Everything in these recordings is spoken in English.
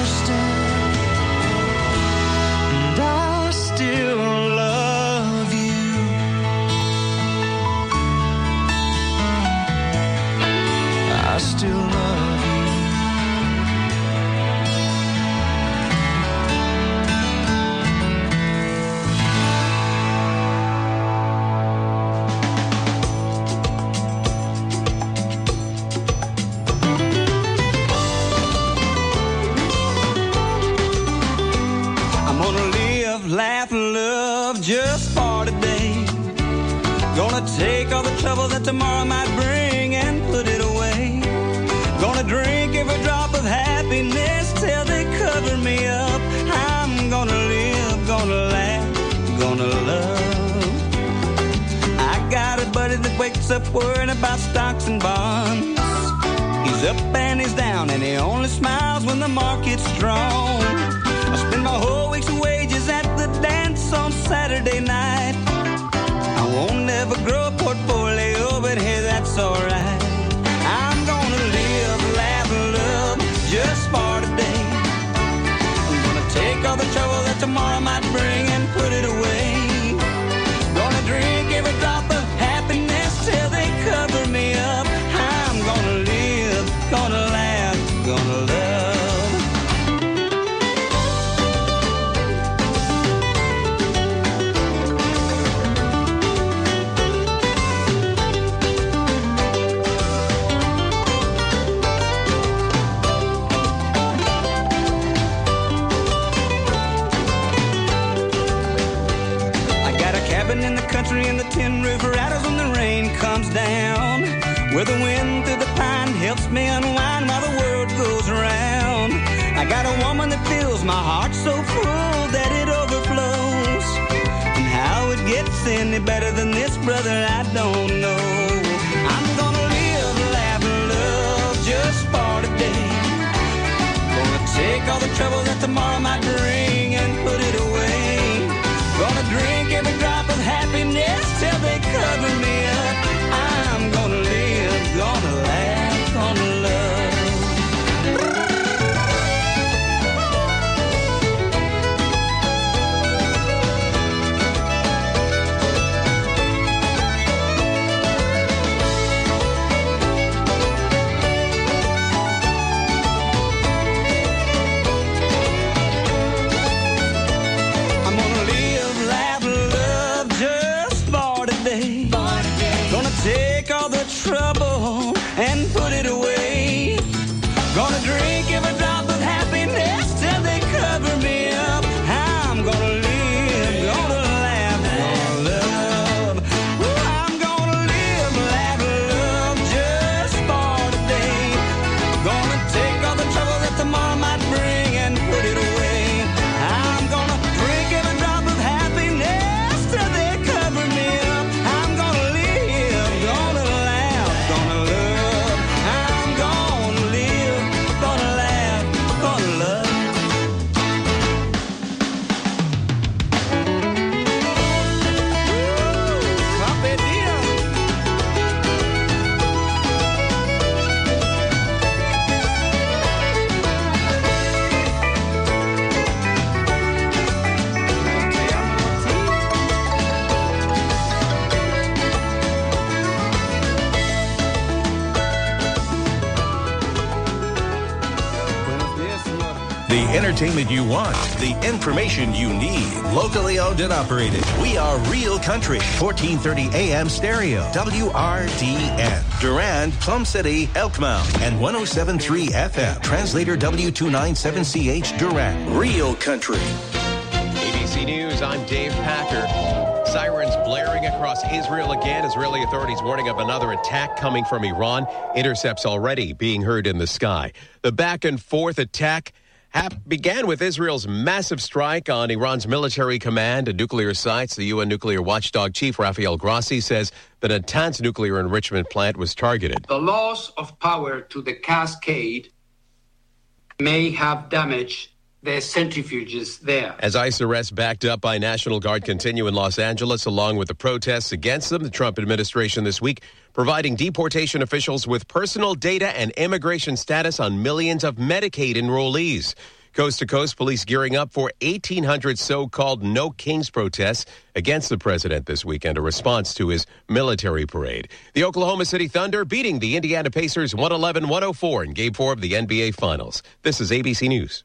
Laugh and love just for today. Gonna take all the trouble that tomorrow might bring and put it away. Gonna drink every drop of happiness till they cover me up. I'm gonna live, gonna laugh, gonna love. I got a buddy that wakes up worrying about stocks and bonds. He's up and he's down and he only smiles when the market's strong. I spend my whole week's wages at the dance on Saturday night. I won't ever grow a portfolio, but hey, that's alright. I'm gonna live, laugh, and love just for today. I'm gonna take all the trouble that tomorrow might bring and put it away. Gonna drink every drop of happiness till they cover me up. I'm gonna live, gonna laugh, gonna love. In the country and the tin roof rattles when the rain comes down, where the wind through the pine helps me unwind while the world goes around. I got a woman that fills my heart so full that it overflows, and how it gets any better than this, brother, I don't know. I'm gonna live, laugh, and love just for today. Gonna take all the trouble that tomorrow might bring and put it away. Gonna drink every drop of happiness till they cover me up. I'm gonna live, gonna laugh, gonna love. Take all the trouble and put it away. Gonna drink every drop of happiness till they cover me up. I'm gonna live, gonna laugh, gonna love. Ooh, I'm gonna live, laugh, love just for today. Gonna take all the trouble that tomorrow might bring and put it away. I'm gonna drink every drop of happiness till they cover me up. I'm gonna live, gonna laugh, gonna love. I'm gonna live, gonna laugh, gonna love. Pape Diaz. The entertainment you want, the information you need. Locally owned and operated. We are Real Country, 1430 AM stereo, WRDN. Durand, Plum City, Elkmount, and 107.3 FM. Translator W297CH, Durand. Real Country. ABC News, I'm Dave Packer. Sirens blaring across Israel again. Israeli authorities warning of another attack coming from Iran. Intercepts already being heard in the sky. The back and forth attack began with Israel's massive strike on Iran's military command and nuclear sites. The UN nuclear watchdog chief Rafael Grossi says the Natanz nuclear enrichment plant was targeted. The loss of power to the cascade may have damaged the centrifuges there. As ICE arrests backed up by National Guard continue in Los Angeles, along with the protests against them, the Trump administration this week providing deportation officials with personal data and immigration status on millions of Medicaid enrollees. Coast to coast, police gearing up for 1,800 so-called No Kings protests against the president this weekend, a response to his military parade. The Oklahoma City Thunder beating the Indiana Pacers 111-104 in Game 4 of the NBA Finals. This is ABC News.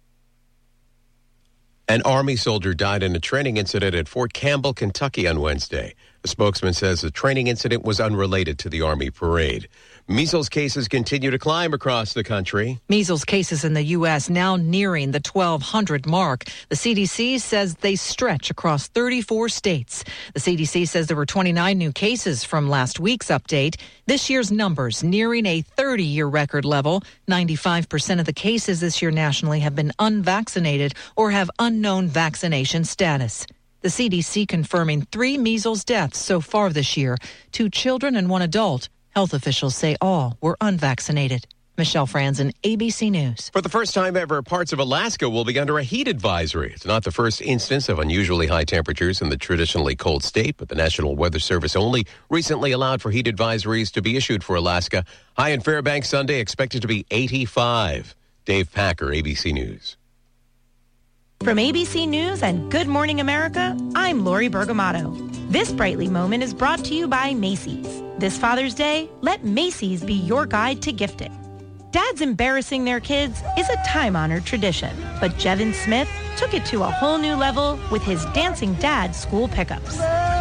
An Army soldier died in a training incident at Fort Campbell, Kentucky on Wednesday. A spokesman says the training incident was unrelated to the Army parade. Measles cases continue to climb across the country. Measles cases in the U.S. now nearing the 1,200 mark. The CDC says they stretch across 34 states. The CDC says there were 29 new cases from last week's update. This year's numbers nearing a 30-year record level. 95% of the cases this year nationally have been unvaccinated or have unknown vaccination status. The CDC confirming 3 measles deaths so far this year, 2 children and 1 adult. Health officials say all were unvaccinated. Michelle Franzen, ABC News. For the first time ever, parts of Alaska will be under a heat advisory. It's not the first instance of unusually high temperatures in the traditionally cold state, but the National Weather Service only recently allowed for heat advisories to be issued for Alaska. High in Fairbanks Sunday expected to be 85. Dave Packer, ABC News. From ABC News and Good Morning America, I'm Lori Bergamato. This Brightly moment is brought to you by Macy's. This Father's Day, let Macy's be your guide to gifting. Dads embarrassing their kids is a time-honored tradition, but Jevin Smith took it to a whole new level with his Dancing Dad school pickups.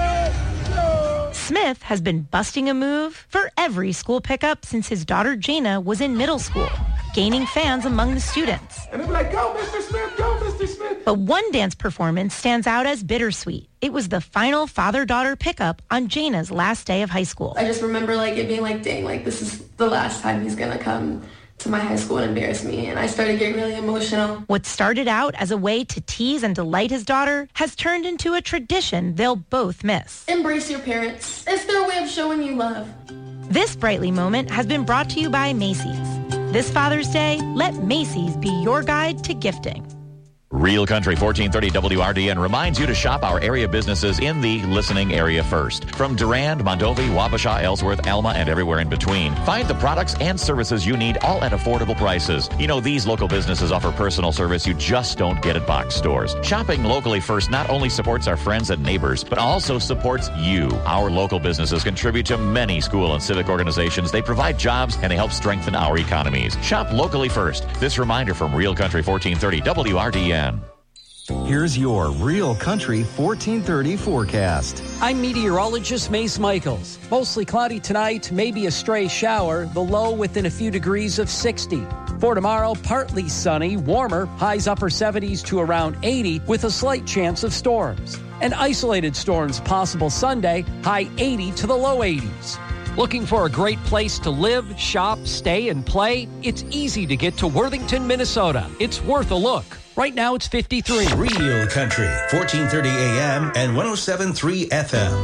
Smith has been busting a move for every school pickup since his daughter Jana was in middle school, gaining fans among the students. And they'll be like, go, Mr. Smith, go, Mr. Smith. But one dance performance stands out as bittersweet. It was the final father-daughter pickup on Jana's last day of high school. I just remember it being dang, this is the last time he's going to come to my high school and embarrass me. And I started getting really emotional. What started out as a way to tease and delight his daughter has turned into a tradition they'll both miss. Embrace your parents. It's their way of showing you love. This Brightly moment has been brought to you by Macy's. This Father's Day, let Macy's be your guide to gifting. Real Country 1430 WRDN reminds you to shop our area businesses in the listening area first. From Durand, Mondovi, Wabasha, Ellsworth, Alma, and everywhere in between. Find the products and services you need all at affordable prices. You know, these local businesses offer personal service you just don't get at box stores. Shopping locally first not only supports our friends and neighbors, but also supports you. Our local businesses contribute to many school and civic organizations. They provide jobs and they help strengthen our economies. Shop locally first. This reminder from Real Country 1430 WRDN. Here's your Real Country 1430 forecast. I'm meteorologist Mace Michaels. Mostly cloudy tonight, maybe a stray shower, the low within a few degrees of 60. For tomorrow, partly sunny, warmer, highs upper 70s to around 80 with a slight chance of storms. And isolated storms possible Sunday, high 80 to the low 80s. Looking for a great place to live, shop, stay, and play? It's easy to get to Worthington, Minnesota. It's worth a look. Right now, it's 53. Real Country, 1430 AM and 107.3 FM.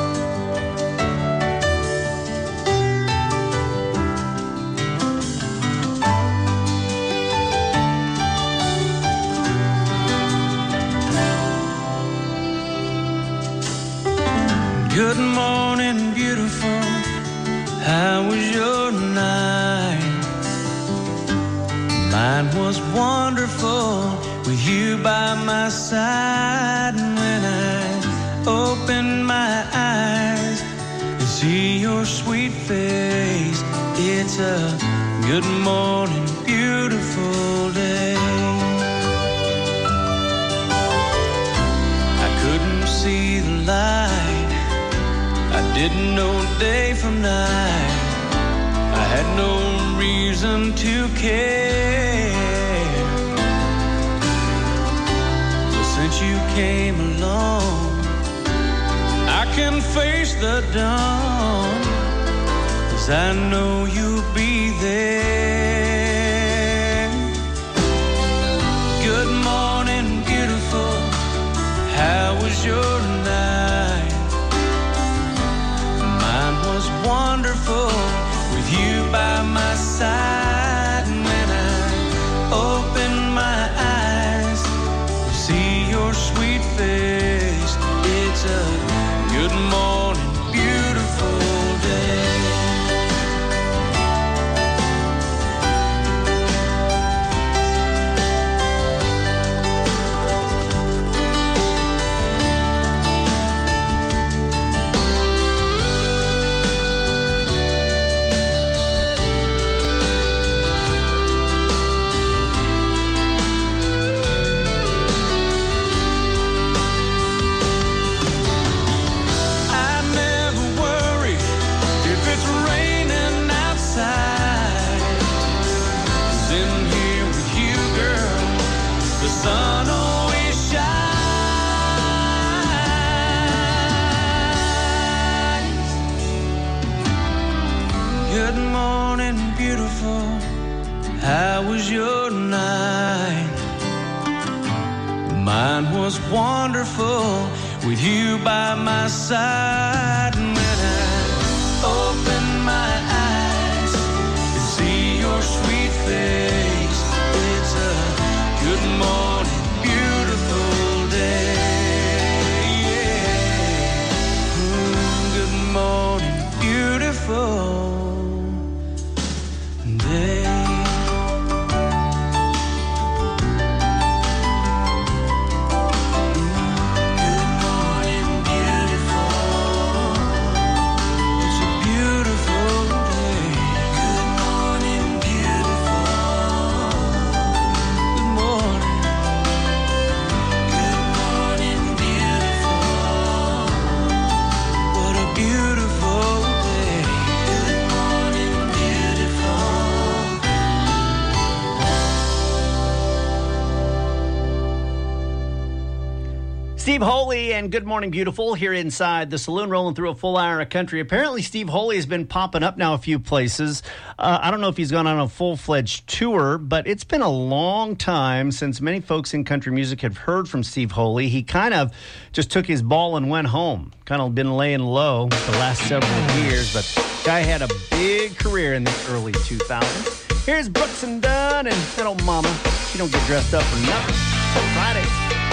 Good morning, beautiful. How was your night? Mine was wonderful with you by my side. And when I open my eyes and see your sweet face, it's a good morning, beautiful day. I couldn't see the light, I didn't know day from night, I had no reason to care. But since you came along, I can face the dawn, 'cause I know you'll be there. Good morning, beautiful. How was your night? Mine was wonderful with you by my side. And when I open my eyes to see your sweet face, it's a good morning, beautiful day. sun always shines. Good morning, beautiful. How was your night? Mine was wonderful with you by my side. And when I open my eyes and see your sweet face, it's a good morning, beautiful day. Yeah. Good morning, beautiful day. Steve Holy and Good Morning Beautiful here inside the saloon, rolling through a full hour of country. Apparently, Steve Holy has been popping up now a few places. I don't know if he's gone on a full-fledged tour, but it's been a long time since many folks in country music have heard from Steve Holy. He kind of just took his ball and went home. Kind of been laying low the last several years, but guy had a big career in the early 2000s. Here's Brooks and Dunn and that old mama. She don't get dressed up for nothing. Fridays.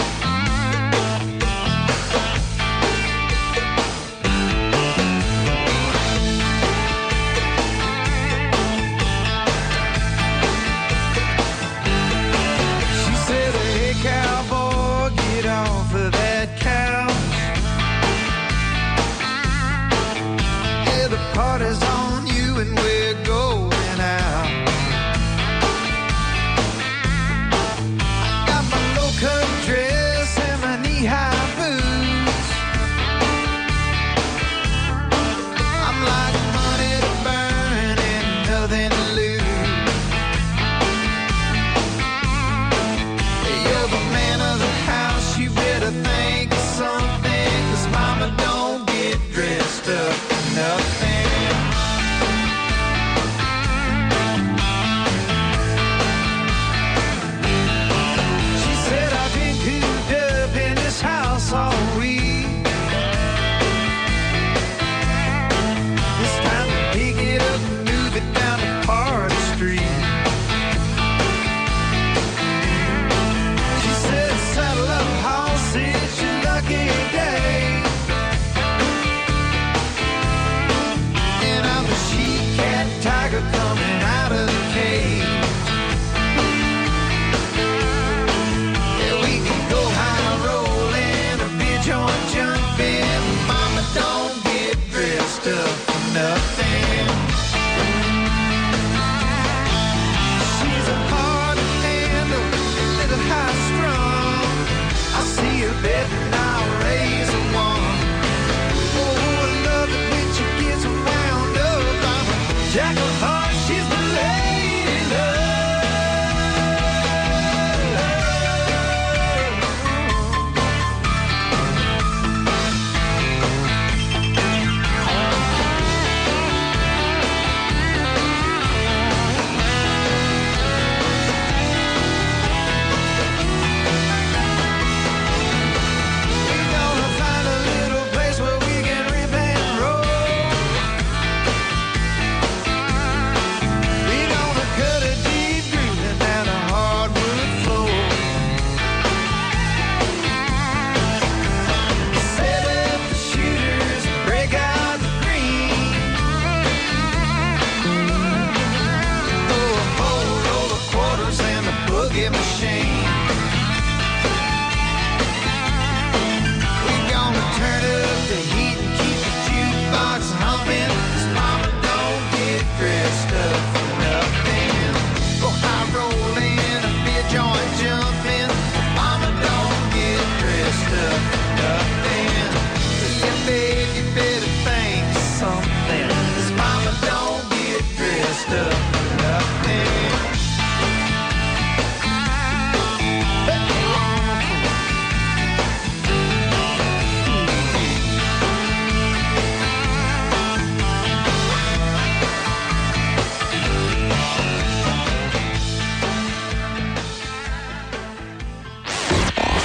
Party's on you and we're going out. Got my low country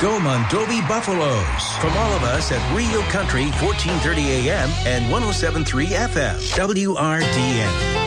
Go Mondovi Buffaloes. From all of us at Real Country 1430 AM and 107.3 FM. WRDN.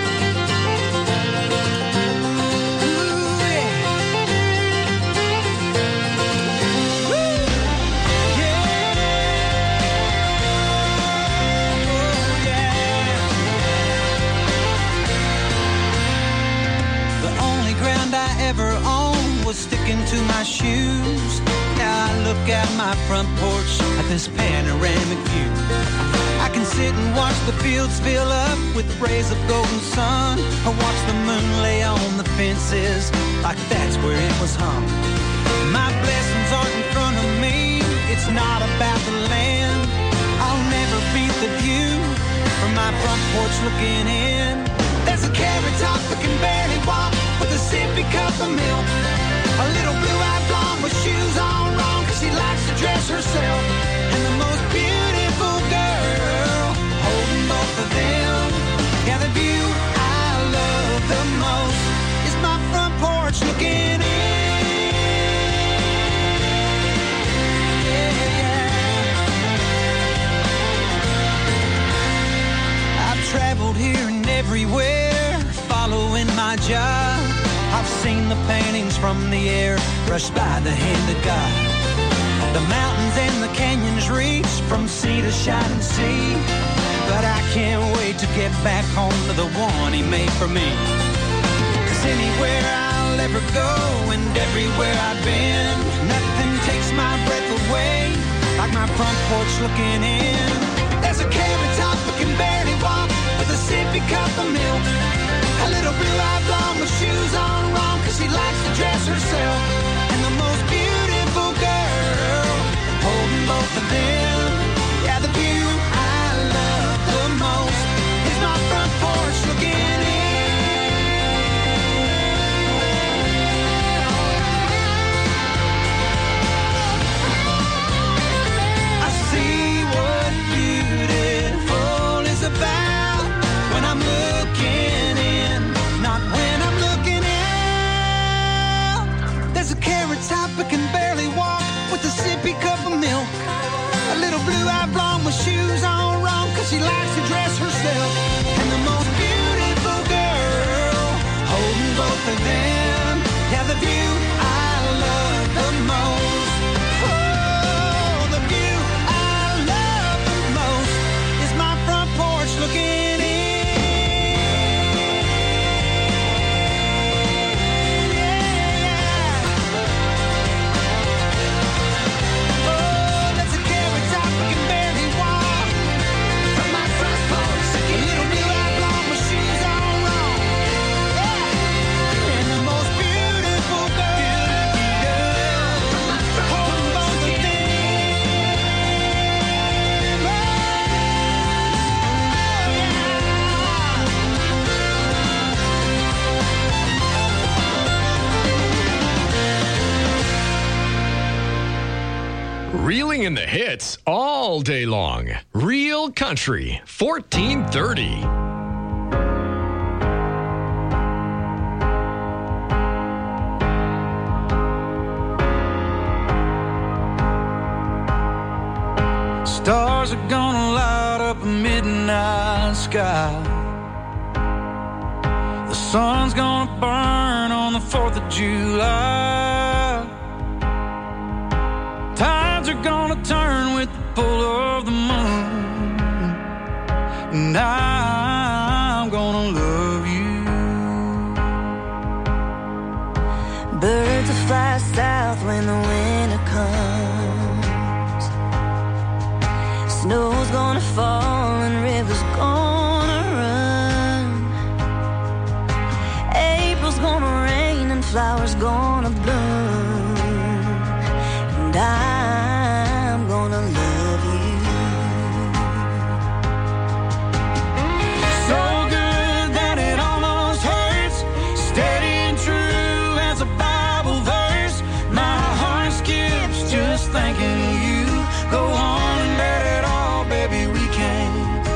Sticking to my shoes. Now I look out my front porch at this panoramic view. I can sit and watch the fields fill up with rays of golden sun, or watch the moon lay on the fences like that's where it was hung. My blessings aren't in front of me, it's not about the land. I'll never beat the view from my front porch looking in. There's a carrot top that can barely walk with a sippy cup of milk. A little blue-eyed blonde with shoes on wrong, 'cause she likes to dress herself. And the most beautiful girl holding both of them. Yeah, the view I love the most is my front porch looking in. Yeah. I've traveled here and everywhere, following my job. I've seen the paintings from the air brushed by the hand of God. The mountains and the canyons reach from sea to shining sea. But I can't wait to get back home to the one he made for me. 'Cause anywhere I'll ever go and everywhere I've been, nothing takes my breath away like my front porch looking in. There's a carrot top that can barely walk with a sippy cup of milk. A little blue-eyed blonde with shoes on wrong, 'cause she likes to dress herself. And the most beautiful girl holding both of them. Yeah, the view I love the most is my front porch looking in. I see what beautiful is about when I'm looking in. Not when I'm looking out. There's a carrot top that can barely walk with a sippy cup of milk. A little blue-eyed blonde with shoes on wrong, 'cause she likes to dress herself. And the most beautiful girl holding both of them. Yeah, the view I love the most. Oh, the view I love the most is my front porch looking in. Reeling in the hits all day long. Real Country 1430. Stars are gonna light up a midnight sky. The sun's gonna burn on the 4th of July. Tides are gonna turn with the pull of the moon. And I'm gonna love you. Birds will fly south when the winter comes. Snow's gonna fall and rivers gonna run. April's gonna rain and flowers gonna bloom. And I'm gonna love you. So good that it almost hurts. Steady and true as a Bible verse. My heart skips just thinking you. Go on and let it all, baby, we can't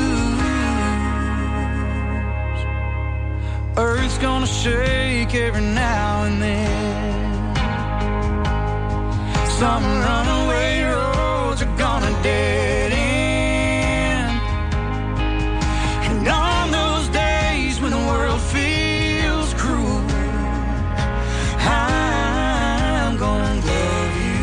lose. Earth's gonna shake every now and then. Some runaway roads are gonna dead end. And on those days when the world feels cruel, I'm gonna love you.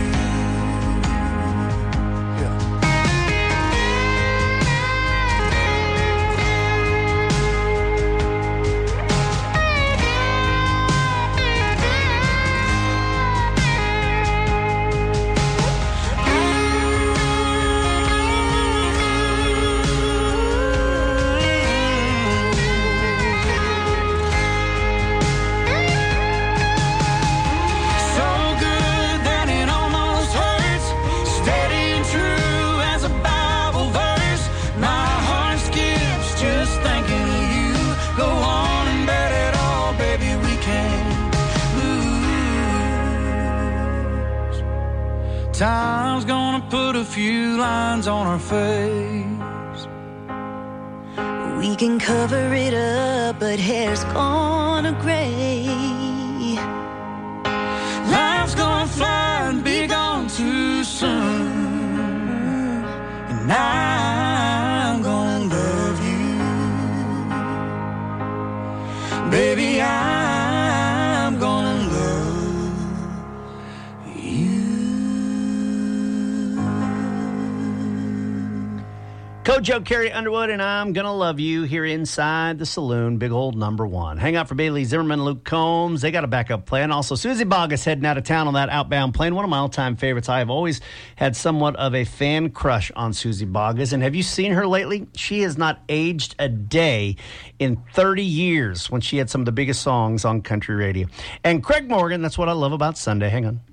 Time's gonna put a few lines on our face. We can cover it up, but hair's gonna gray. Life's gonna fly and be gone too soon. And I'm gonna love you. Baby, I'm gonna love Kojo, Carrie Underwood, and I'm Gonna Love You here inside the saloon, big old number one. Hang out for Bailey Zimmerman, Luke Combs. They got a backup plan. Also, Susie Boggess heading out of town on that outbound plane. One of my all-time favorites. I have always had somewhat of a fan crush on Susie Boggess. And have you seen her lately? She has not aged a day in 30 years when she had some of the biggest songs on country radio. And Craig Morgan, that's what I love about Sunday. Hang on.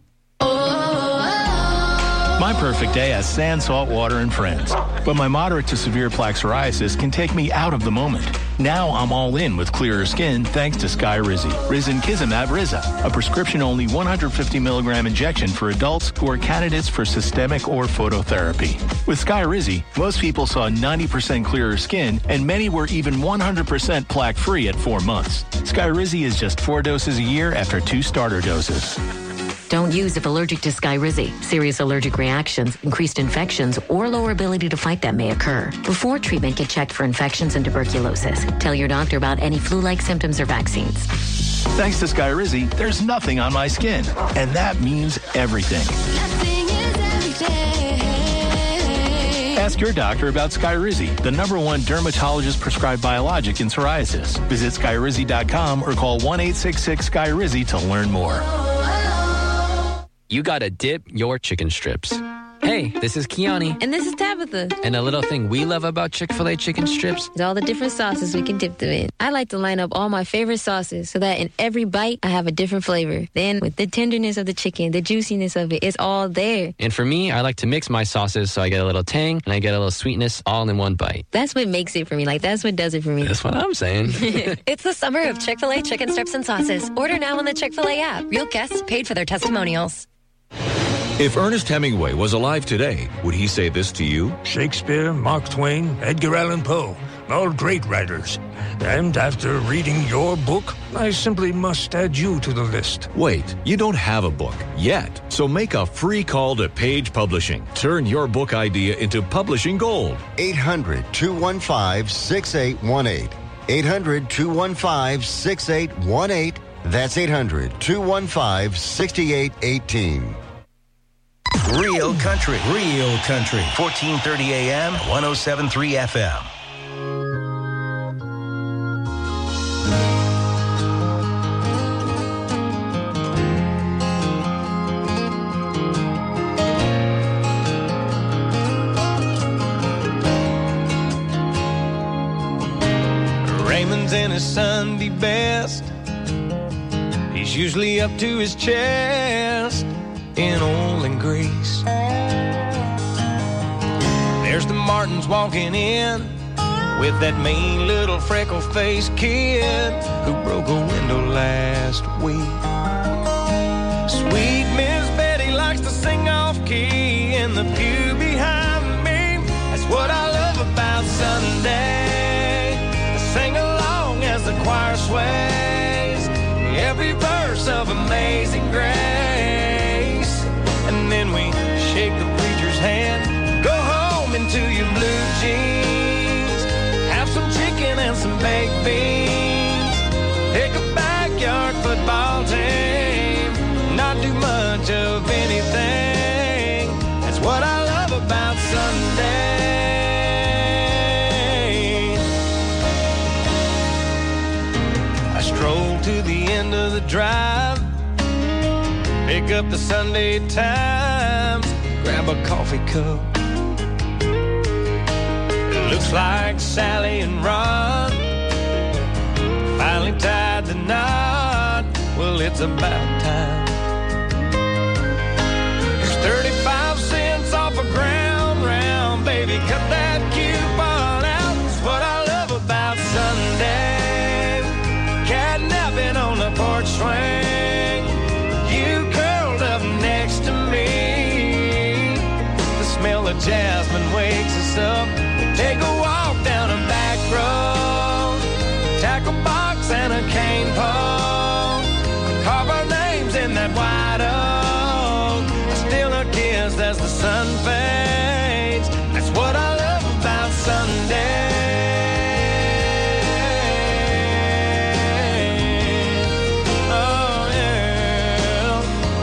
My perfect day has sand, salt water, and friends. But my moderate to severe plaque psoriasis can take me out of the moment. Now I'm all in with clearer skin thanks to Skyrizi. Risankizumab Riza, a prescription-only 150 milligram injection for adults who are candidates for systemic or phototherapy. With Skyrizi, most people saw 90% clearer skin, and many were even 100% plaque-free at 4 months. Skyrizi is just 4 doses a year after 2 starter doses. Don't use if allergic to Skyrizi. Serious allergic reactions, increased infections, or lower ability to fight them may occur. Before treatment, get checked for infections and tuberculosis. Tell your doctor about any flu-like symptoms or vaccines. Thanks to Skyrizi, there's nothing on my skin. And that means everything. Nothing is everything. Ask your doctor about Skyrizi, the #1 dermatologist-prescribed biologic in psoriasis. Visit Skyrizi.com or call 1-866-SKYRIZI to learn more. You gotta dip your chicken strips. Hey, this is Kiani. And this is Tabitha. And a little thing we love about Chick-fil-A chicken strips is all the different sauces we can dip them in. I like to line up all my favorite sauces so that in every bite, I have a different flavor. Then with the tenderness of the chicken, the juiciness of it, it's all there. And for me, I like to mix my sauces so I get a little tang and I get a little sweetness all in one bite. That's what makes it for me. Like, that's what does it for me. That's what I'm saying. It's the summer of Chick-fil-A chicken strips and sauces. Order now on the Chick-fil-A app. Real guests paid for their testimonials. If Ernest Hemingway was alive today, would he say this to you? Shakespeare, Mark Twain, Edgar Allan Poe, all great writers. And after reading your book, I simply must add you to the list. Wait, you don't have a book yet. So make a free call to Page Publishing. Turn your book idea into publishing gold. 800-215-6818. 800-215-6818. That's 800-215-6818. Real country. 1430 AM, 107.3 FM. Raymond's in his Sunday best. He's usually up to his chest in oil and grease. There's the Martins walking in with that mean little freckle-faced kid who broke a window last week. Sweet Miss Betty likes to sing off-key in the pew behind me. That's what I love about Sunday. Sing along as the choir sways every verse of Amazing Grace. And much of anything. That's what I love about Sunday. I stroll to the end of the drive, pick up the Sunday Times, grab a coffee cup. It looks like Sally and Ron finally tied the knot. Well, it's about time. There's 35 cents off a ground round, baby, cut that coupon out. It's what I love about Sunday. Catnapping on the porch swing, you curled up next to me. The smell of jasmine wakes us up. We take a walk down a back road, tackle box and a cane pole, carve our names in that white oak. I steal a kiss as the sun fades. That's what I love about Sunday. Oh yeah.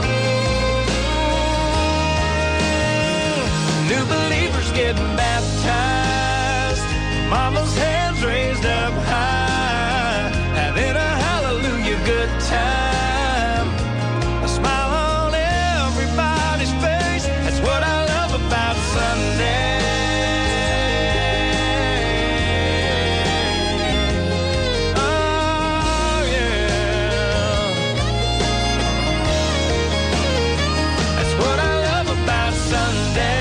New believers getting baptized, mama's hands raised up high, having a hallelujah good time. A smile on everybody's face. That's what I love about Sunday. Oh yeah. That's what I love about Sunday.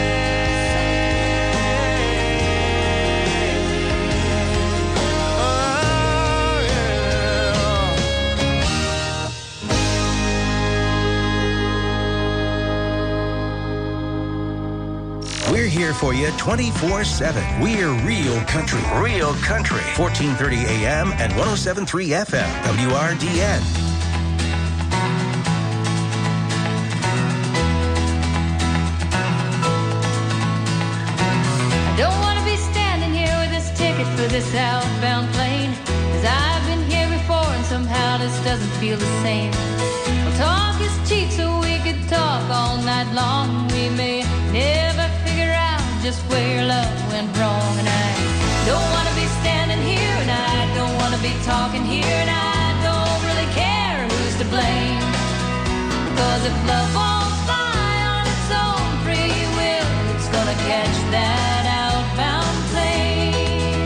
We're here for you 24/7. We're Real Country. Real Country. 1430 AM and 107.3 FM. WRDN. I don't want to be standing here with this ticket for this outbound plane, 'cause I've been here before and somehow this doesn't feel the same. Well, talk is cheap, so we could talk all night long. We may never figure out just where love went wrong. And I don't want to be standing here, and I don't want to be talking here, and I don't really care who's to blame. Because if love won't fly on its own free will, it's gonna catch that outbound plane.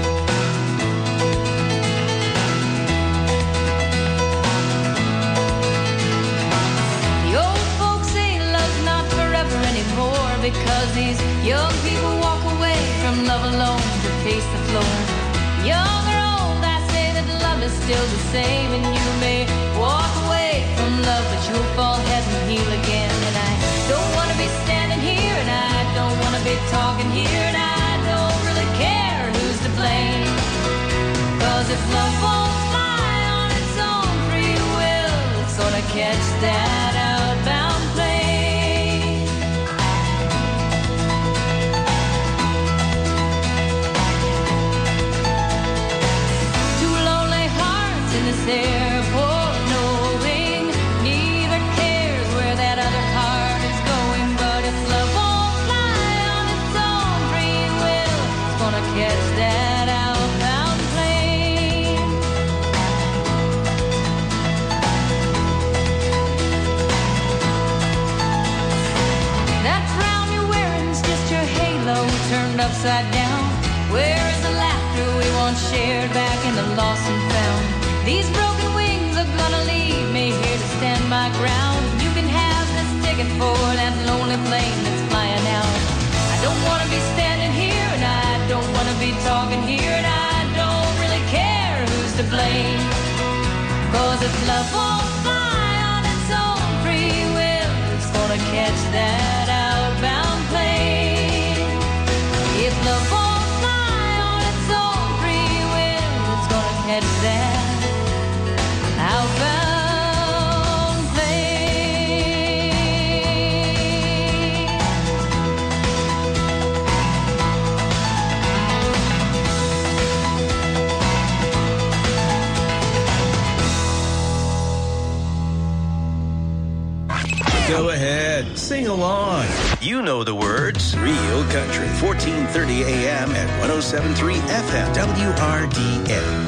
The old folks say love's not forever anymore, because these young people walk away from love alone to pace the floor. Young or old, I say that love is still the same, and you may walk away from love, but you'll fall head and heel again. And I don't want to be standing here, and I don't want to be talking here, and I don't really care who's to blame. 'Cause if love won't fly on its own free will, it's gonna catch that outbound plane. Two lonely hearts in this airport, knowing neither cares where that other heart is going. But if love won't fly on its own free will, it's gonna catch that outbound plane. That crown you're wearing's just your halo turned upside down. Where is the laughter we once shared back in the lost and found? These broken wings are gonna leave me here to stand my ground. You can have this ticket for that lonely plane that's flying out. I don't want to be standing here, and I don't want to be talking here, and I don't really care who's to blame. 'Cause if love won't fly on its own free will, it's gonna catch that outbound plane. If love won't fly on its own free will, it's gonna catch that outbound plane. Go ahead, sing along. You know the words. Real Country, 1430 AM and 107.3 FM, WRDN.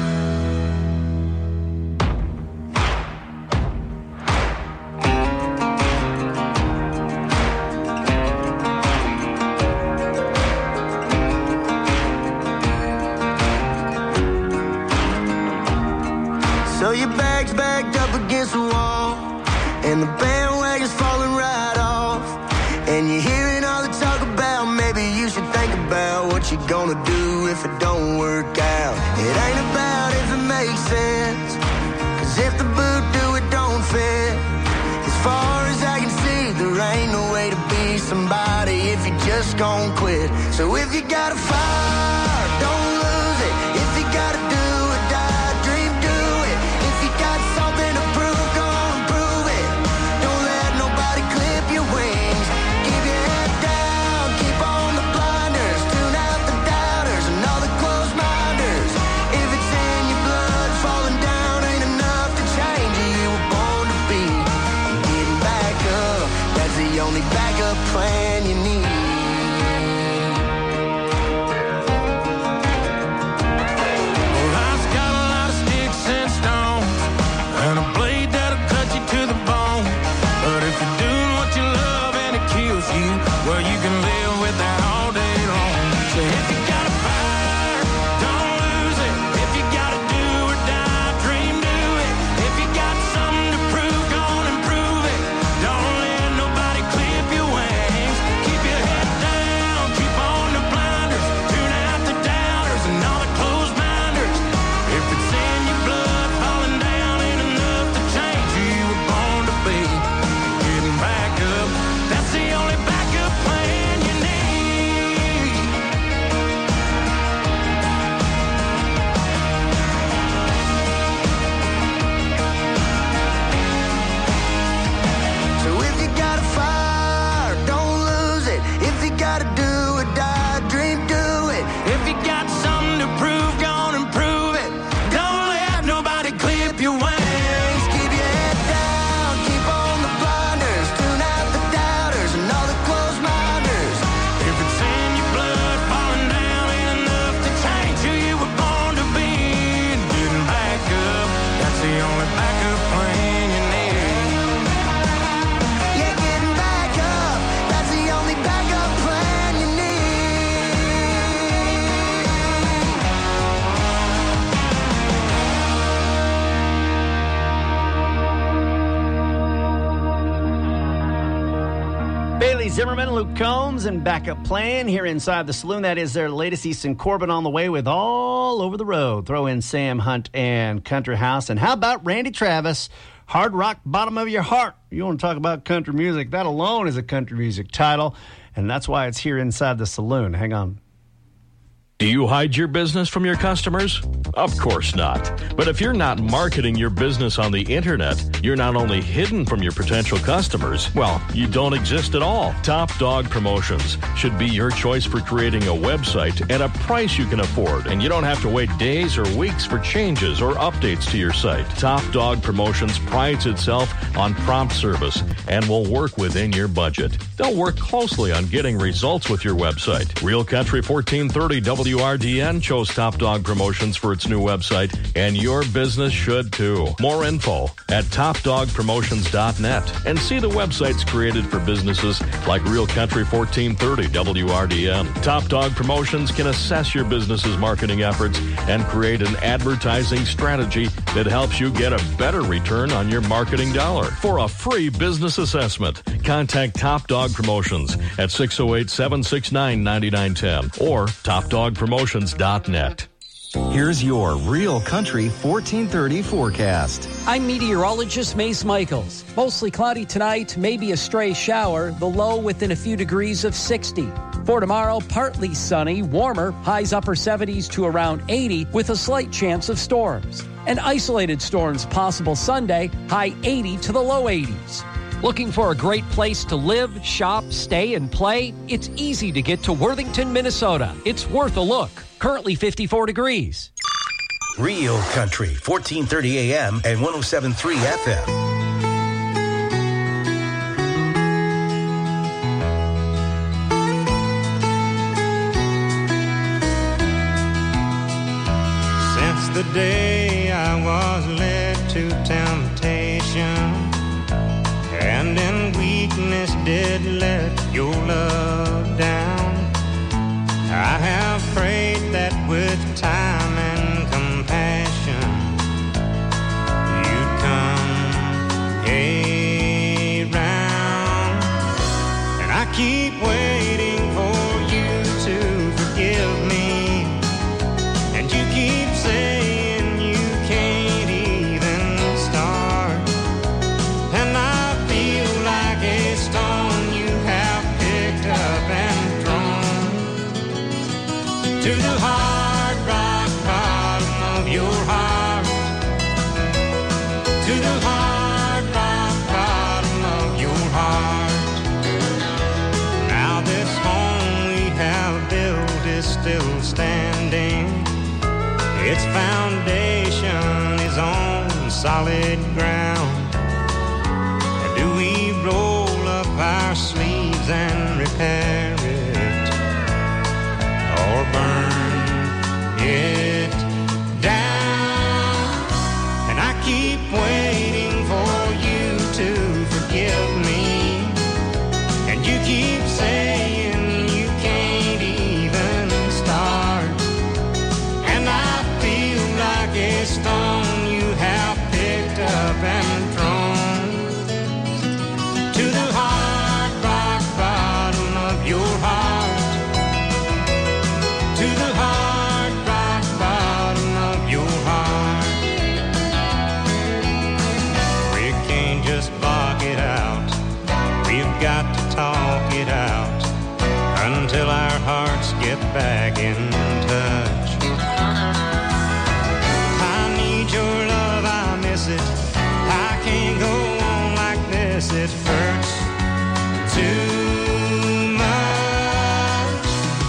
So your bag's backed up against the wall, and the bandwagon's falling right off, and you're hearing all the talk about maybe you should think about what you're gonna do if it don't work out. It ain't about if it makes sense, 'cause if the boot do, it don't fit. As far as I can see, there ain't no way to be somebody if you just gon' quit. So if you got a fire, don't lose it. If you gotta do or die, dream, do it. If you got something to prove, go on and prove it. Don't let nobody clip your wings. Keep your head down, keep on the blinders. Tune out the doubters and all the closed minders. If it's in your blood, falling down ain't enough to change you. You were born to be. Getting back up, that's the only backup plan you need. Well, you can live with that all day long. So if you got a fire, don't lose it. If you got to do or die, dream, do it. If you got something to prove, go on and prove it. Don't let nobody clip your wings. Keep your head down, keep on the blinders. Tune out the doubters and all the closed minders. If it's in your blood, falling down ain't enough to change who you were born to be. Getting back up, that's the only backup plan you need. So if you got a fire, don't lose it. If you got to do or die, dream, do it. If you got something to prove, go on and prove it. Don't let nobody clip your wings. Keep your head down, keep on the blinders. Tune out the doubters and all the closed minders. If it's in your blood, falling down ain't enough to change who you were born to be. And getting back up, that's the only backup plan you need. Yeah, getting back up, that's the only backup plan you need. Bailey Zimmerman, Luke Combs, and Backup Plan here inside the saloon. That is their latest. Easton Corbin on the way with All Over the Road. Throw in Sam Hunt and Country House. And how about Randy Travis, Hard Rock, Bottom of Your Heart? You want to talk about country music? That alone is a country music title, and that's why it's here inside the saloon. Hang on. Do you hide your business from your customers? Of course not. But if you're not marketing your business on the internet, you're not only hidden from your potential customers, well, you don't exist at all. Top Dog Promotions should be your choice for creating a website at a price you can afford, and you don't have to wait days or weeks for changes or updates to your site. Top Dog Promotions prides itself on prompt service and will work within your budget. They'll work closely on getting results with your website. Real Country 1430 WRDN chose Top Dog Promotions for its new website, and your business should too. More info at topdogpromotions.net, and see the websites created for businesses like Real Country 1430 WRDN. Top Dog Promotions can assess your business's marketing efforts and create an advertising strategy that helps you get a better return on your marketing dollar. For a free business assessment, contact Top Dog Promotions at 608-769-9910 or topdogpromotions.net. Here's your Real Country 1430 forecast. I'm meteorologist Mace Michaels. Mostly cloudy tonight, maybe a stray shower, the low within a few degrees of 60. For tomorrow, partly sunny, warmer, highs upper 70s to around 80 with a slight chance of storms. And isolated storms possible Sunday, high 80 to the low 80s. Looking for a great place to live, shop, stay, and play? It's easy to get to Worthington, Minnesota. It's worth a look. Currently 54 degrees. Real Country, 1430 AM and 107.3 FM. day I was led to temptation, and in weakness did let your love down. I have prayed that with time and compassion you'd come around. And I keep waiting for you to forgive me, and you keep saying you can't even start. And I feel like a stone you have picked up and thrown to the hard rock bottom of your heart, to the hard rock bottom of your heart. Now this home we have built is still standing. Its foundation is on solid ground. Do we roll up our sleeves and repair it, or burn it down? And I keep waiting for you to forgive me, and you keep saying you can't even start. And I feel like a stone you have picked up and thrown to the hard rock bottom of your heart, to the hard rock bottom of your heart. We can't just block it out, we've got to talk it out until our hearts get back in touch. I need your love, I miss it, I can't go on like this, it hurts too much.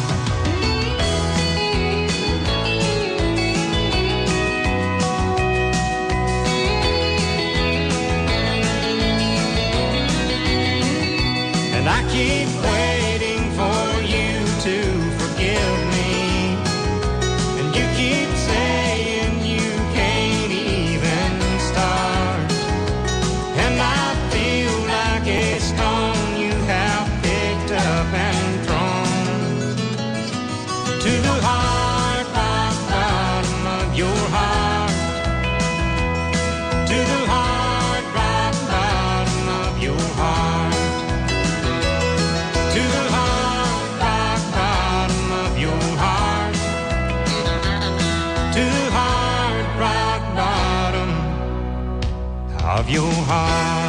And I keep waiting for you to forgive me, and you keep saying you can't even start. And I feel like a stone you have picked up and thrown to the hard rock bottom of your heart, to the hard rock bottom of your heart, to the hard rock bottom of your heart, to the hard rock bottom of your heart.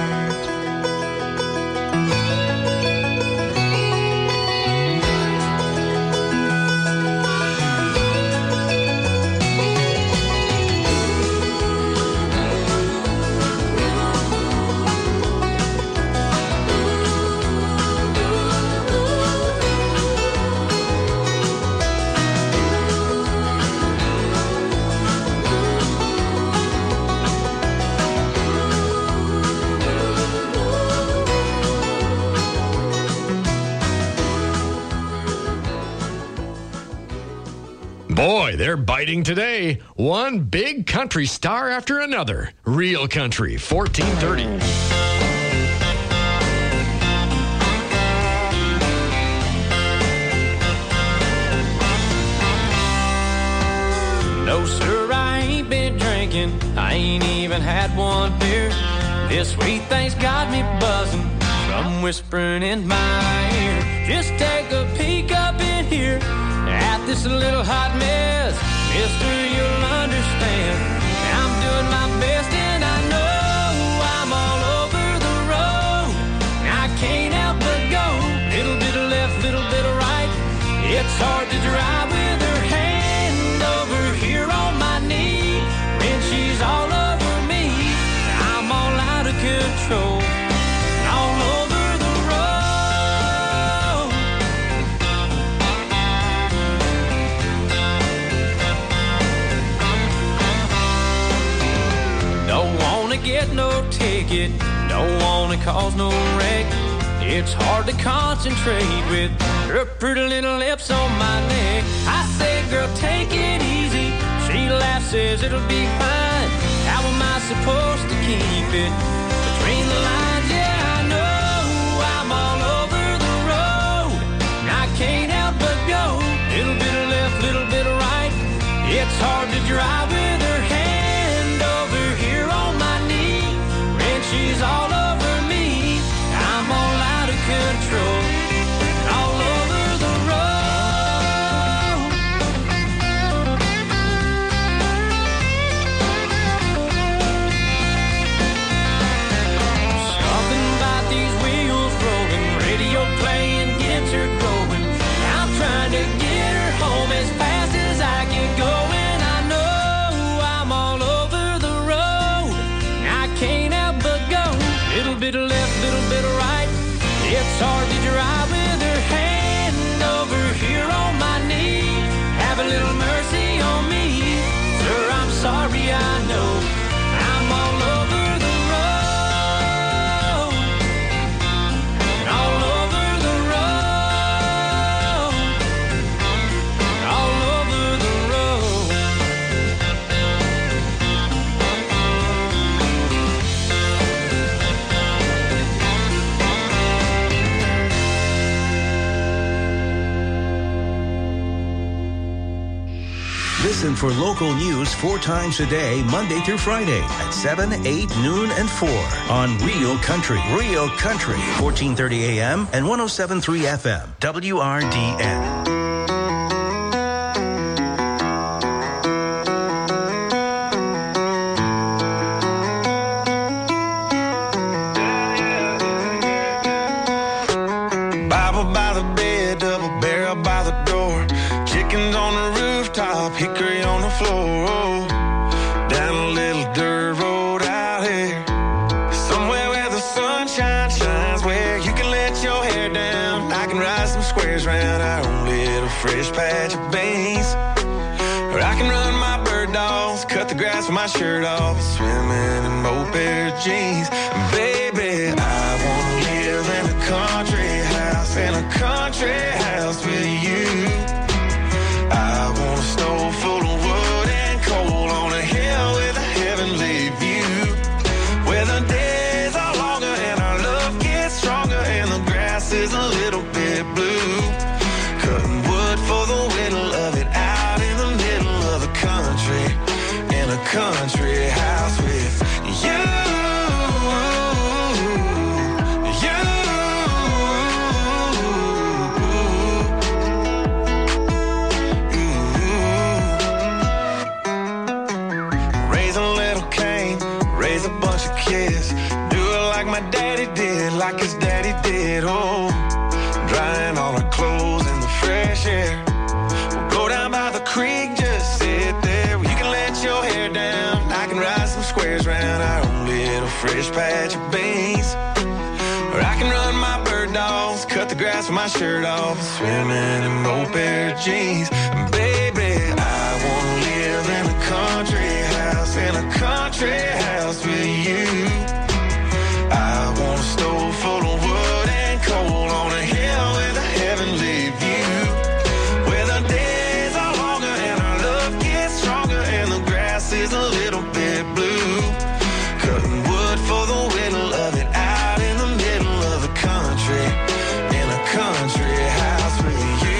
Boy, they're biting today. One big country star after another. Real Country, 1430. No, sir, I ain't been drinking. I ain't even had one beer. This sweet thing's got me buzzing from whispering in my ear. Just take a peek up in here at this little hot mess. Mister, you'll understand. I'm doing my best and I know I'm all over the road. I can't help but go. Little bit of left, little bit of right. It's hard to drive with her hand over here on my knee. When she's all over me, I'm all out of control. All over the road. Don't wanna get no ticket, don't wanna cause no wreck. It's hard to concentrate with her pretty little lips on my neck. I say, girl, take it easy. She me laugh, says it'll be fine. How am I supposed to keep it between the lines? Yeah, I know I'm all over the road, and I can't help but go. Little bit of left, little bit of right. It's hard to drive with her hand over here on my knee. When she's all over me, I'm all out of control. All over the road. Something about these wheels rolling, radio playing gets her going. I'm trying to get her home as fast as I can go, and I know I'm all over the road. I can't help but go. Little bit of left, little bit of right. It's hard to drive with her hand over here on my knee. Have a little mercy on me, sir, I'm sorry, I know I'm all over the road. All over the road. All over the road. Listen for local news 4 times a day, Monday through Friday at 7, 8, noon, and 4 on Real Country. Real Country, 1430 AM and 107.3 FM, WRDN. Bible by the bed, double barrel by the door. Chickens on the rooftop, hickory on the floor. Oh, down a little dirt road out here, somewhere where the sunshine shines, where you can let your hair down. I can ride some squares round our own little fresh patch of beans, or I can run my bird dogs, cut the grass with my shirt off, swimming in both pair of jeans. Baby, I wanna live in a country house, in a country house with you. I want a stove full of wood and coal on a hill with a heavenly view, where the days are longer and our love gets stronger and the grass is a little bit blue. Cutting wood for the whittle of it out in the middle of the country, in a country house with you. Raise a bunch of kids, do it like my daddy did, like his daddy did. Oh, drying all our clothes in the fresh air. We'll go down by the creek, just sit there. You can let your hair down, I can ride some squares round our own little fresh patch of beans, or I can run my bird dogs, cut the grass with my shirt off, swimming in both pair of jeans. Baby, I wanna live in a country house, in a country house with you. I want a stove full of wood and coal on a hill with a heavenly view, where the days are longer and our love gets stronger and the grass is a little bit blue. Cutting wood for the whittle of it out in the middle of the country, in a country house with you.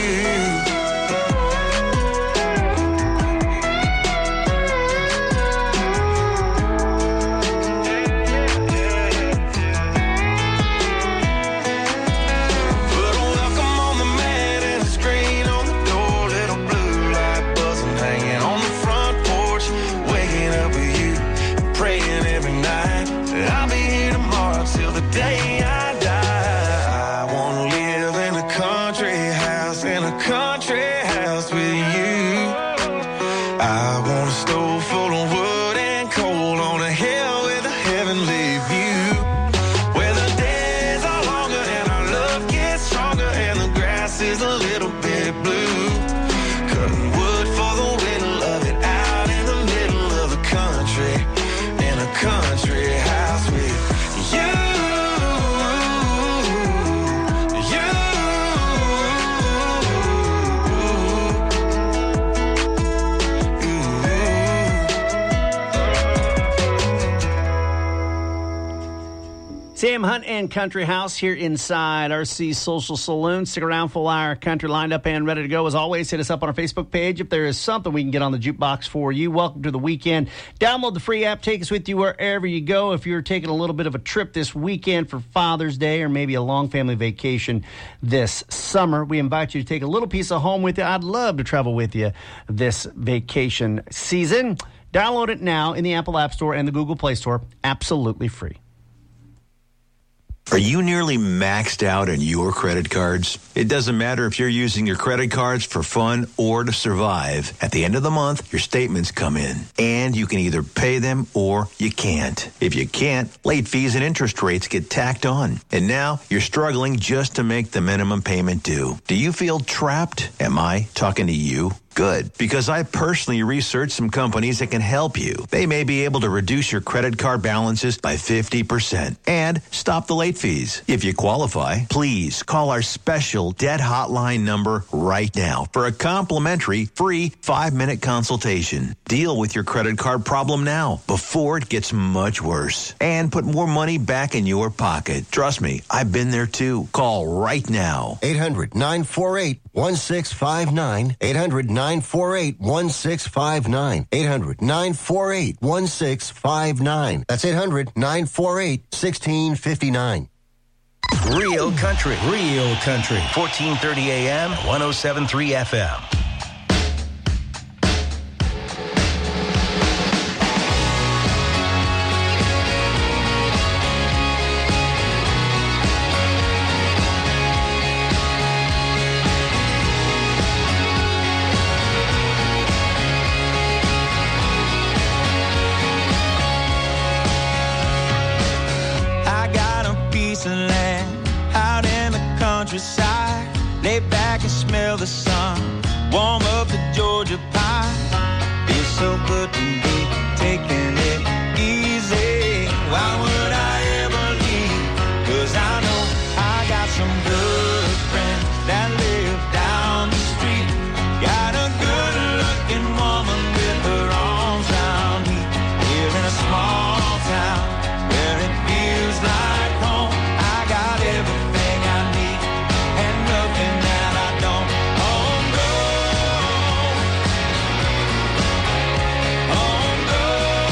Jim Hunt and Country House here inside RC Social Saloon. Stick around, full hour country lined up and ready to go. As always, hit us up on our Facebook page if there is something we can get on the jukebox for you. Welcome to the weekend. Download the free app. Take us with you wherever you go. If you're taking a little bit of a trip this weekend for Father's Day or maybe a long family vacation this summer, we invite you to take a little piece of home with you. I'd love to travel with you this vacation season. Download it now in the Apple App Store and the Google Play Store. Absolutely free. Are you nearly maxed out on your credit cards? It doesn't matter if you're using your credit cards for fun or to survive. At the end of the month, your statements come in, and you can either pay them or you can't. If you can't, late fees and interest rates get tacked on. And now you're struggling just to make the minimum payment due. Do you feel trapped? Am I talking to you? Good, because I personally researched some companies that can help you. They may be able to reduce your credit card balances by 50% and stop the late fees. If you qualify, please call our special debt hotline number right now for a complimentary free 5-minute consultation. Deal with your credit card problem now before it gets much worse and put more money back in your pocket. Trust me, I've been there too. Call right now. 800-948-1659. 800-948-1659. 800-948-1659. That's 800-948-1659. Real country. 1430 AM, 107.3 FM. Countryside, lay back and smell the sun, warm up the Georgia pie. Feels so good to be taking it easy. Why would I ever leave? 'Cause I know I got some good friends that live down the street. Got a good looking woman with her arms around me. Here in a small town where it feels like home. I got everything I need. Nothing that I don't. Oh no, oh no.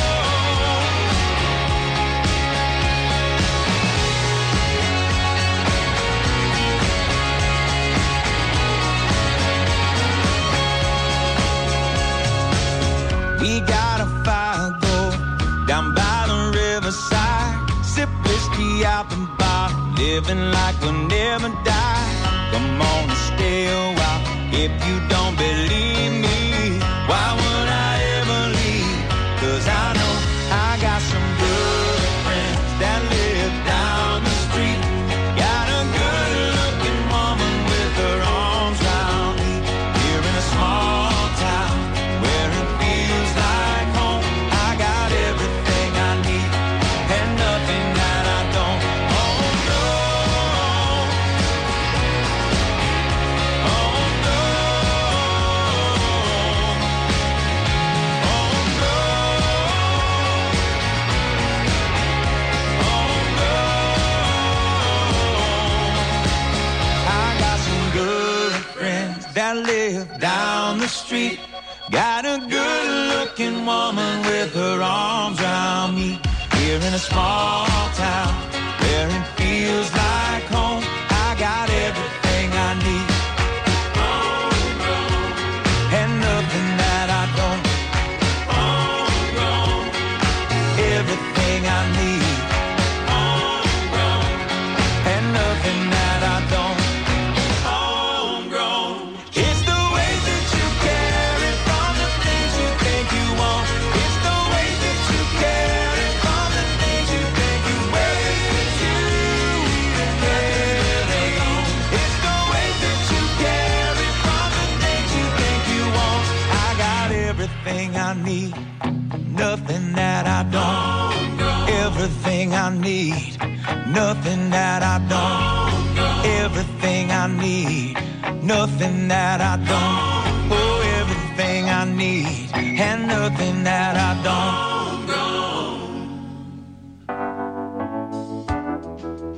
We got a fire go down by the riverside. Sip whiskey out the bar, living like we'll never die. Come on and stay a while. If you don't believe me, why would I ever leave? 'Cause I know I got some good friends that live down the street. Got a good looking woman with her arms around me. Here in a small town where it feels like home. I got everything I need and nothing that I don't. Oh no. That live down the street. Got a good-looking woman with her arms around me. Here in a small town where it feels like home. I got everything I need. And nothing that I don't. Everything I need. And nothing that I don't. Everything I need, nothing that I don't. Everything I need, nothing that I don't. Everything I need, nothing that I don't. Oh, everything I need, and nothing that I don't.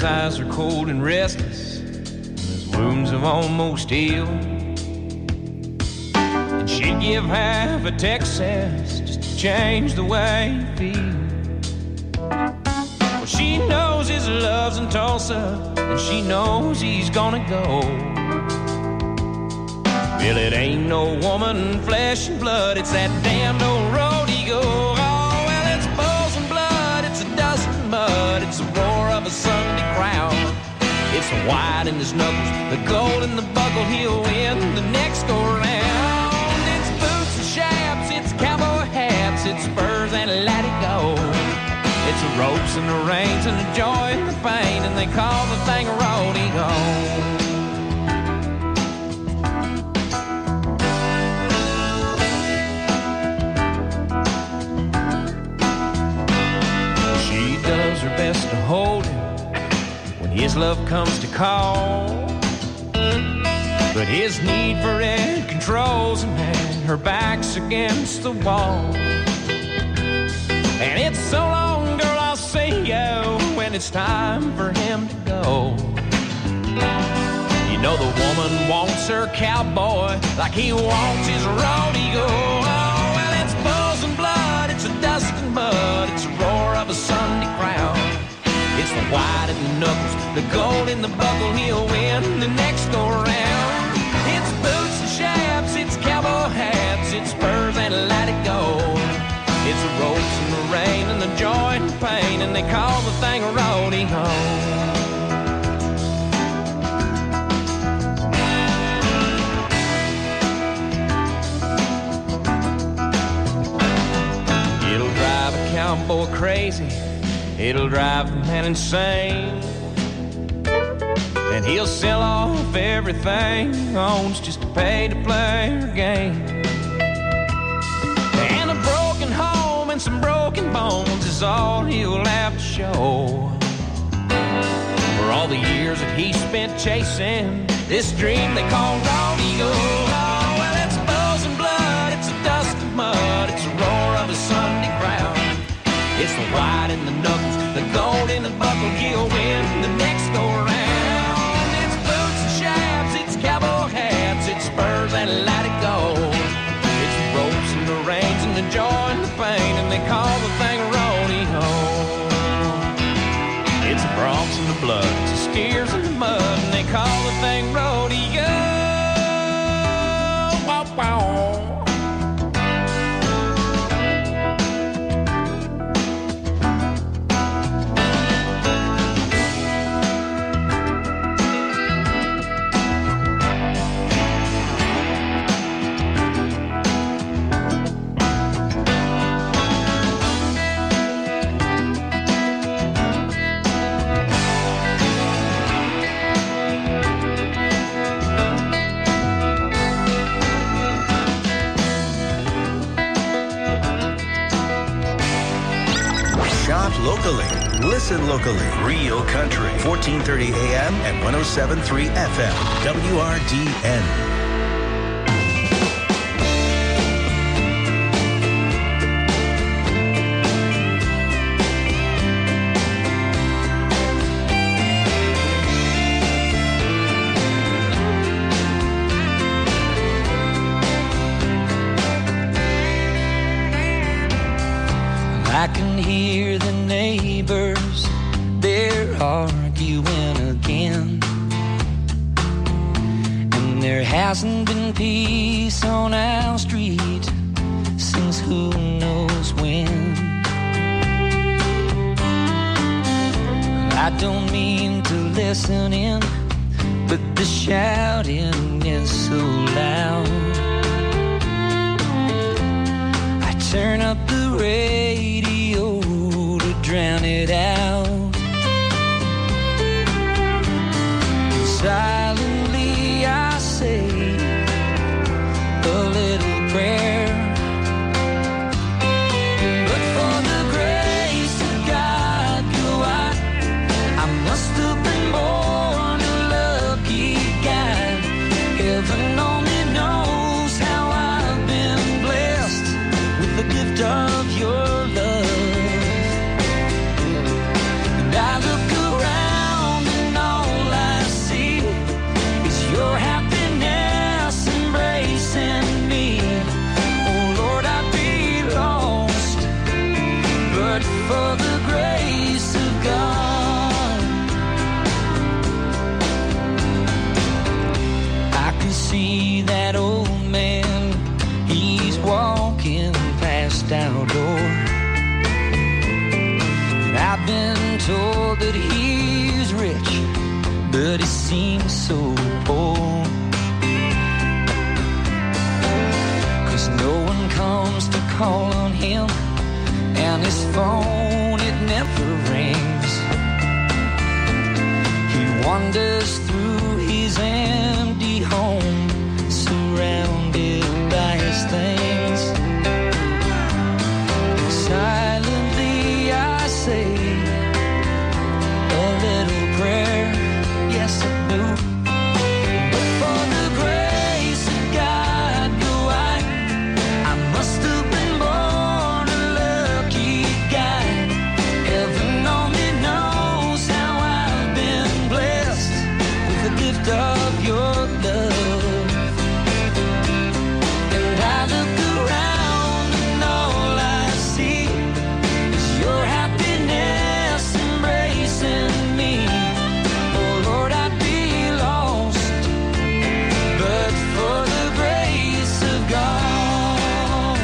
eyes are cold and restless, and his wounds have almost healed. And she'd give half a Texas just to change the way he feels. Well, she knows his love's in Tulsa, and she knows he's gonna go. Well, it ain't no woman, flesh and blood, it's that damned old road he goes. Oh, well, it's bulls and blood, it's a dust and mud, it's the roar of a Sunday crowd. It's the white in his knuckles, the gold in the buckle, he'll win the next go round. It's boots and chaps, it's cowboy hats, it's spurs and let it go. It's the ropes and the reins and the joy and the pain, and they call the thing a rodeo. Best to hold him when his love comes to call, but his need for it controls him, and her back's against the wall. And it's so long, girl, I'll see you when it's time for him to go. You know the woman wants her cowboy like he wants his rodeo. Oh, well, it's bulls and blood, it's a dust and mud, it's a roar of a Sunday crowd. It's the white in the knuckles, the gold in the buckle, he'll win the next go round. It's boots and chaps, it's cowboy hats, it's spurs and let it go. It's the ropes and the rain and the joy and the pain, and they call the thing a rodeo. It'll drive a cowboy crazy, it'll drive the man insane, and he'll sell off everything he owns just to pay to play her game. And a broken home and some broken bones is all he'll have to show for all the years that he spent chasing this dream they call rodeo. Oh, well, it's bulls and blood, it's a dust and mud, it's a roar of a Sunday crowd. It's the white in the knuckles, the gold in the buckle, he'll win the next go round. It's boots and chaps, it's cowboy hats, it's spurs and let it go. It's the ropes and the reins and the joy and the pain, and they call the thing a rodeo. It's the broncs and the blood, it's the steers and the mud, and they call the thing rodeo. Wow, wow. Locally, listen locally. Real Country, 1430 AM and 107.3 FM. WRDN. I can hear the neighbors, they're arguing again. And there hasn't been peace on our street since who knows when. I don't mean to listen in, but the shouting is so loud. I turn up the radio to drown it out. And silently I say a little prayer. But for the grace of God, I must have been born a lucky guy. Heaven only knows how I've been blessed with the gift of your that he's rich, but he seems so poor. 'Cause no one comes to call on him, and his phone, it never rings. He wanders through his empty home, surrounded by his things. Silently I say a little prayer, yes I do. But for the grace of God, go I must have been born a lucky guy. Heaven only knows how I've been blessed with the gift of your love. And I look around and all I see is your happiness embracing me. Oh Lord, I'd be lost, but for the grace of God.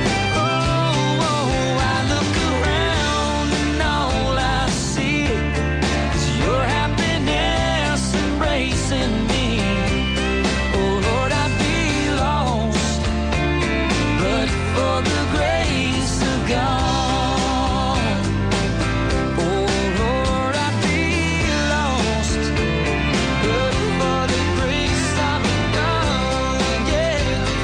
Oh, I look around and all I see is your happiness embracing me. Oh Lord, I'd be lost, but for the grace of God. Oh Lord, I'd be lost, but for the grace of God, yeah.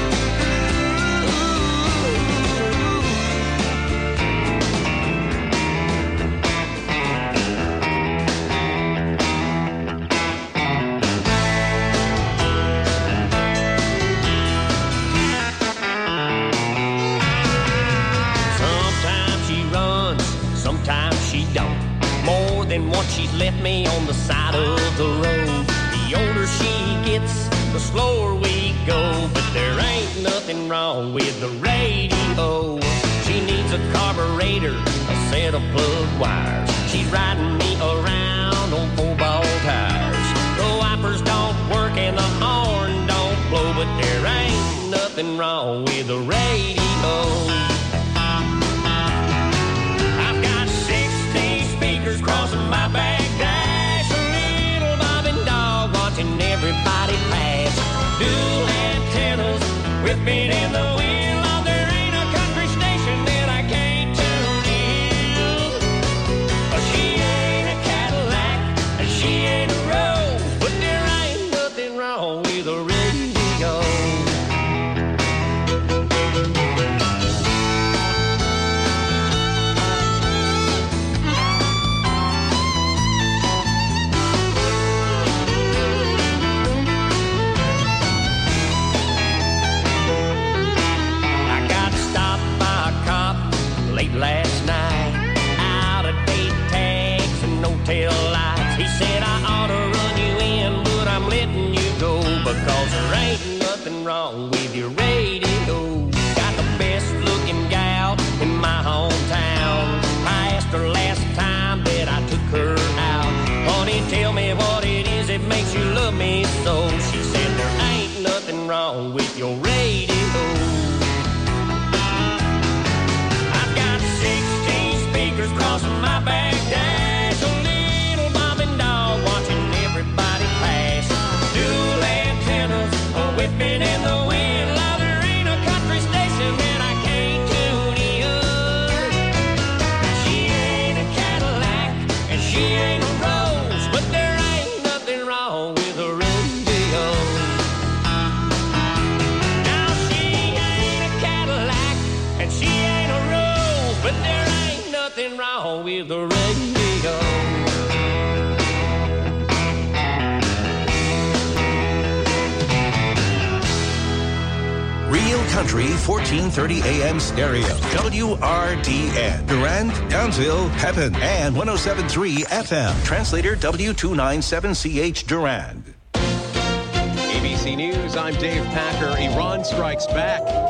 Sometimes she runs, sometimes she don't. More than once she's left me on the side of the road. The older she gets, the slower we go. But there ain't nothing wrong with the radio. She needs a carburetor, a set of plug wires. She's riding me around on 4-ball tires. The wipers don't work and the horn don't blow. But there ain't nothing wrong with the radio. I've got 16 speakers crossing my back dash. A little bobbing dog watching everybody pass. Dual antennas whipping in the wind. Oh, there ain't a country station that I can't tune in. She ain't a Cadillac and she ain't a Rose, but there ain't nothing wrong with the radio. I got stopped by a cop late last night, out of date tags and no tail lights. He said I ought to run you in, but I'm letting you go because there ain't nothing wrong with your radio. Got the best looking gal in my hometown. I asked her last time that I took her out, honey, tell me what it is that makes you love me so. She said there ain't nothing wrong with your radio. I've got 16 speakers crossing my back dash. A little bobbing dog watching everybody pass. Dual antennas whipping in the wind. Now there ain't a country station that I can't tune in. She ain't a Cadillac and she ain't a Rose, but there ain't nothing wrong with the radio. Now she ain't a Cadillac and she ain't a Rose, but there ain't nothing wrong with the radio. Real Country 1430 AM stereo. WRDN. Durand, Townsville, Pepin, and 107.3 FM. Translator W297CH Durand. ABC News, I'm Dave Packer. Iran strikes back.